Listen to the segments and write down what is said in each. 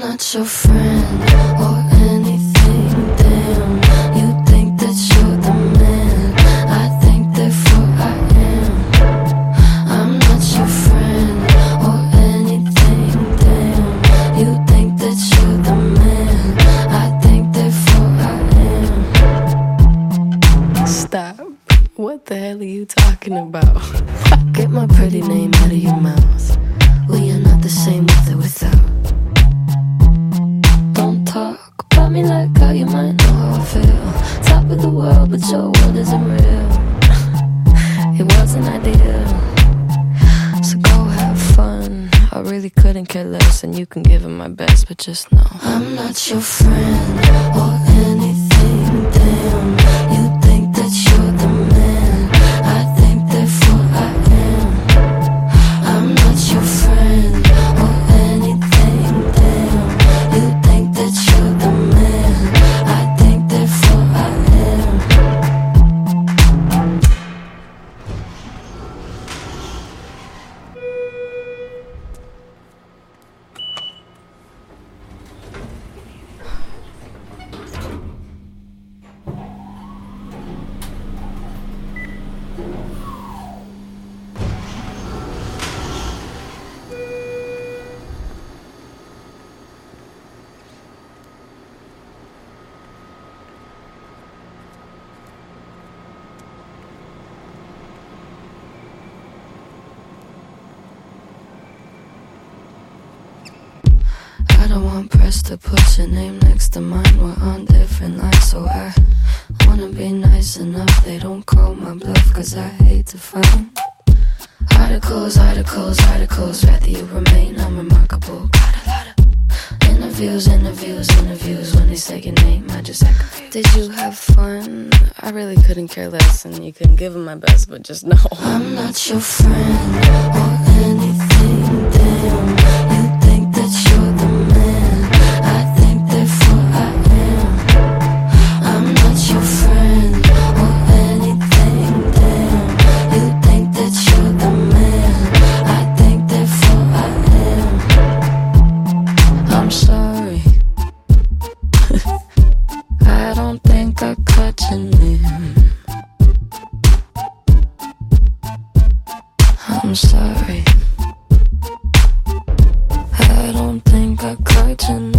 not your friend or anything, damn. You think that you're the man, I think therefore I am. I'm not your friend or anything, damn. You think that you're the man, I think therefore I am. Stop. What the hell are you talking about? Get my pretty name out of your mouth. We are not the same with or without. Don't talk about me like how you might know how I feel. Top of the world, but your world isn't real. It wasn't ideal. So go have fun. I really couldn't care less, and you can give it my best, but just know I'm not your friend or anything, damn. You think that you're the man, I think therefore I am. I'm not your friend or anything, damn. You think that you're the man, I think therefore I am. I don't want press to put your name next to mine. We're on different lines, so I wanna be nice enough they don't call my bluff, cause I hate to find articles, rather you remain unremarkable. Got a lot of interviews when they say your name, I just act confused. Did you have fun? I really couldn't care less, and you couldn't give them my best, but just know I'm not your friend or anything, damn. You think that you're the man, I think therefore I am. I'm not your friend or anything, damn. You think that you're the man, I think therefore I am. I'm sorry. I don't think I caught your name. I'm sorry. I don't think I caught your name.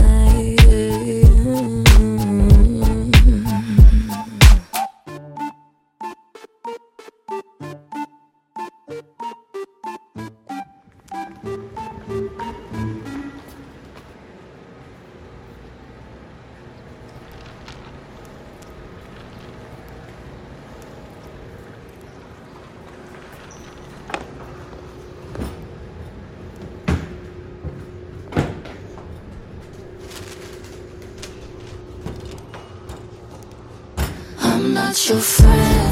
I'm not your friend